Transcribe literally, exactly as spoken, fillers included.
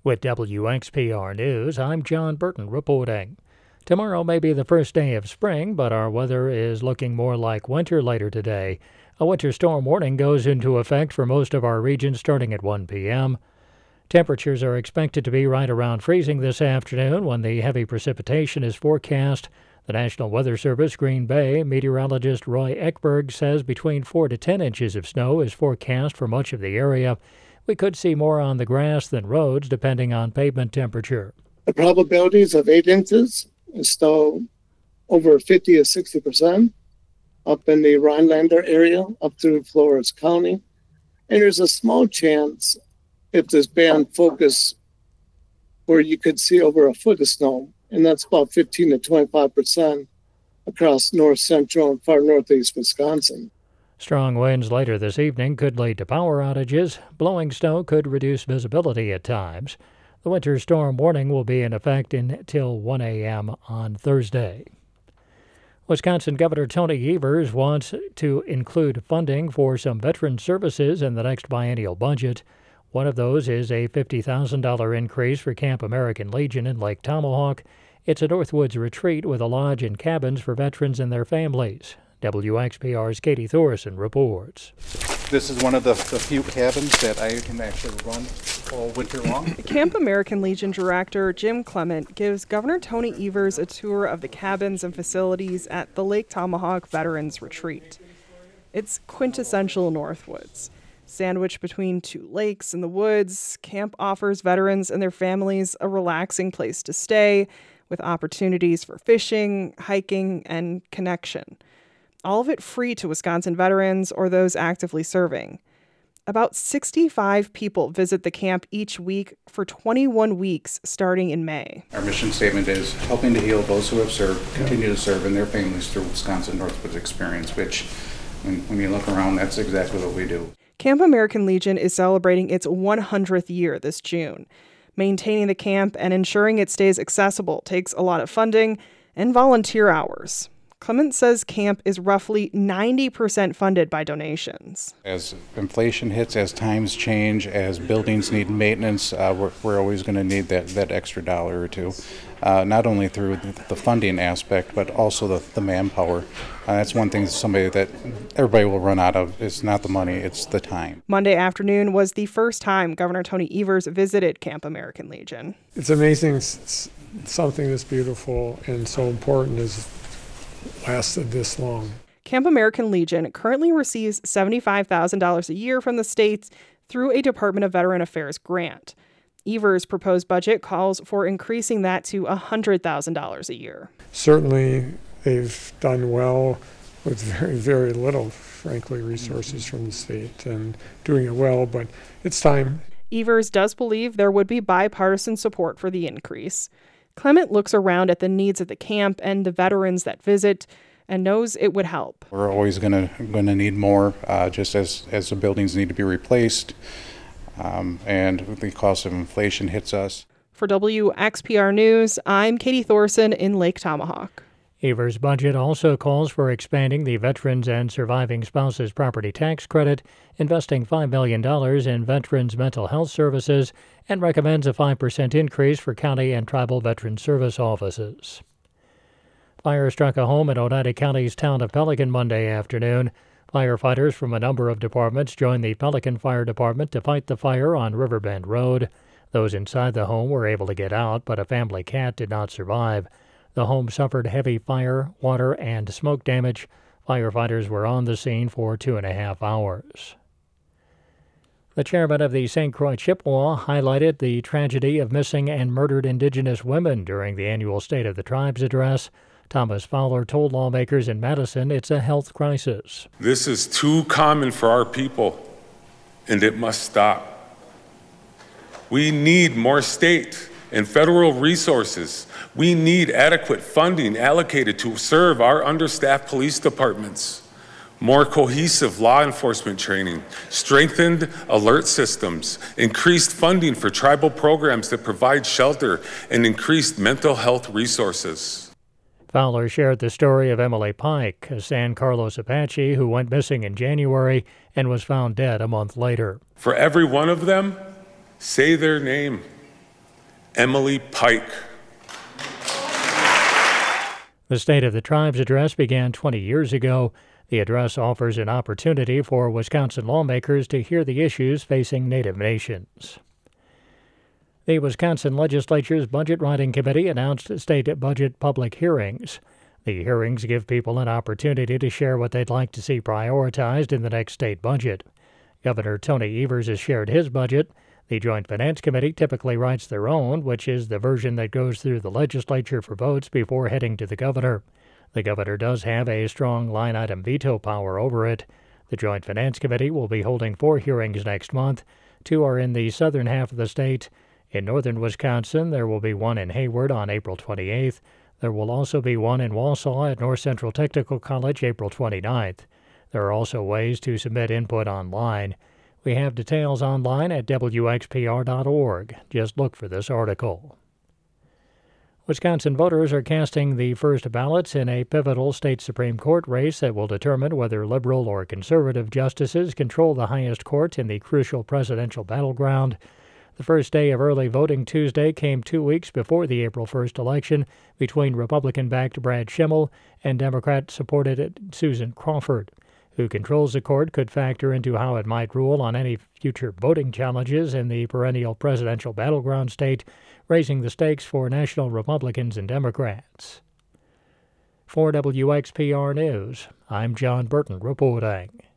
With W X P R News, I'm John Burton reporting. Tomorrow may be the first day of spring, but our weather is looking more like winter later today. A winter storm warning goes into effect for most of our region starting at one p.m. Temperatures are expected to be right around freezing this afternoon when the heavy precipitation is forecast. The National Weather Service Green Bay meteorologist Roy Eckberg says between four to ten inches of snow is forecast for much of the area. We could see more on the grass than roads depending on pavement temperature. The probabilities of eight inches is still over fifty to sixty percent up in the Rhinelander area, up through Flores County. And there's a small chance if this band focus where you could see over a foot of snow, and that's about fifteen to twenty-five percent across north central and far northeast Wisconsin. Strong winds later this evening could lead to power outages. Blowing snow could reduce visibility at times. The winter storm warning will be in effect until one a.m. on Thursday. Wisconsin Governor Tony Evers wants to include funding for some veteran services in the next biennial budget. One of those is a fifty thousand dollars increase for Camp American Legion in Lake Tomahawk. It's a Northwoods retreat with a lodge and cabins for veterans and their families. W X P R's Katie Thorson reports. This is one of the, the few cabins that I can actually run all winter long. Camp American Legion Director Jim Clement gives Governor Tony Evers a tour of the cabins and facilities at the Lake Tomahawk Veterans Retreat. It's quintessential Northwoods. Sandwiched between two lakes in the woods, camp offers veterans and their families a relaxing place to stay with opportunities for fishing, hiking, and connection. All of it free to Wisconsin veterans or those actively serving. About sixty-five people visit the camp each week for twenty-one weeks starting in May. Our mission statement is helping to heal those who have served, continue to serve, and their families through Wisconsin Northwoods experience, which when, when you look around, that's exactly what we do. Camp American Legion is celebrating its one hundredth year this June. Maintaining the camp and ensuring it stays accessible takes a lot of funding and volunteer hours. Clement says camp is roughly ninety percent funded by donations. As inflation hits, as times change, as buildings need maintenance, uh, we're, we're always going to need that, that extra dollar or two, uh, not only through the funding aspect, but also the, the manpower. Uh, that's one thing somebody that everybody will run out of. It's not the money, it's the time. Monday afternoon was the first time Governor Tony Evers visited Camp American Legion. It's amazing s- something this beautiful and so important is lasted this long. Camp American Legion currently receives seventy-five thousand dollars a year from the state through a Department of Veteran Affairs grant. Evers' proposed budget calls for increasing that to one hundred thousand dollars a year. Certainly, they've done well with very, very little, frankly, resources from the state and doing it well, but it's time. Evers does believe there would be bipartisan support for the increase. Clement looks around at the needs of the camp and the veterans that visit and knows it would help. We're always going to going to need more, uh, just as, as the buildings need to be replaced, um, and the cost of inflation hits us. For W X P R News, I'm Katie Thorson in Lake Tomahawk. Evers' budget also calls for expanding the Veterans and Surviving Spouses Property Tax Credit, investing five million dollars in veterans' mental health services, and recommends a five percent increase for county and tribal veteran service offices. Fire struck a home in Oneida County's town of Pelican Monday afternoon. Firefighters from a number of departments joined the Pelican Fire Department to fight the fire on Riverbend Road. Those inside the home were able to get out, but a family cat did not survive. The home suffered heavy fire, water, and smoke damage. Firefighters were on the scene for two and a half hours. The chairman of the Saint Croix Chippewa highlighted the tragedy of missing and murdered Indigenous women during the annual State of the Tribes address. Thomas Fowler told lawmakers in Madison it's a health crisis. This is too common for our people, and it must stop. We need more state and federal resources. We need adequate funding allocated to serve our understaffed police departments, more cohesive law enforcement training, strengthened alert systems, increased funding for tribal programs that provide shelter, and increased mental health resources. Fowler shared the story of Emily Pike, a San Carlos Apache who went missing in January and was found dead a month later. For every one of them, say their name. Emily Pike. The State of the Tribes address began twenty years ago. The address offers an opportunity for Wisconsin lawmakers to hear the issues facing Native nations. The Wisconsin Legislature's Budget Writing Committee announced state budget public hearings. The hearings give people an opportunity to share what they'd like to see prioritized in the next state budget. Governor Tony Evers has shared his budget. The Joint Finance Committee typically writes their own, which is the version that goes through the legislature for votes before heading to the governor. The governor does have a strong line-item veto power over it. The Joint Finance Committee will be holding four hearings next month. Two are in the southern half of the state. In northern Wisconsin, there will be one in Hayward on April twenty-eighth. There will also be one in Wausau at North Central Technical College April twenty-ninth. There are also ways to submit input online. We have details online at W X P R dot org. Just look for this article. Wisconsin voters are casting the first ballots in a pivotal state Supreme Court race that will determine whether liberal or conservative justices control the highest court in the crucial presidential battleground. The first day of early voting Tuesday came two weeks before the April first election between Republican-backed Brad Schimel and Democrat-supported Susan Crawford. Who controls the court could factor into how it might rule on any future voting challenges in the perennial presidential battleground state, raising the stakes for national Republicans and Democrats. For W X P R News, I'm John Burton reporting.